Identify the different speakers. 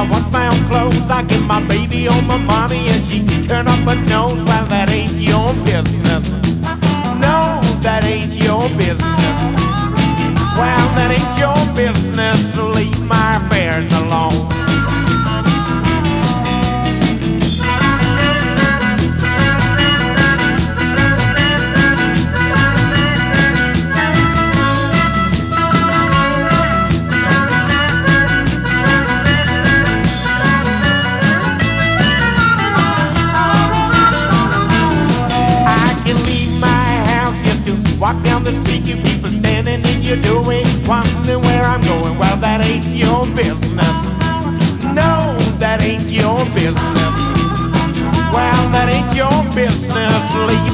Speaker 1: I once found clothes. I give my baby on my mommy and she turn up her nose. Well, that ain't your business. No, that ain't your business. Well, that ain't your business. Leave my affairs alone. Walk down the street, you people standing in your doorway, wondering where I'm going. Well, that ain't your business. No, that ain't your business. Well, that ain't your business. Leave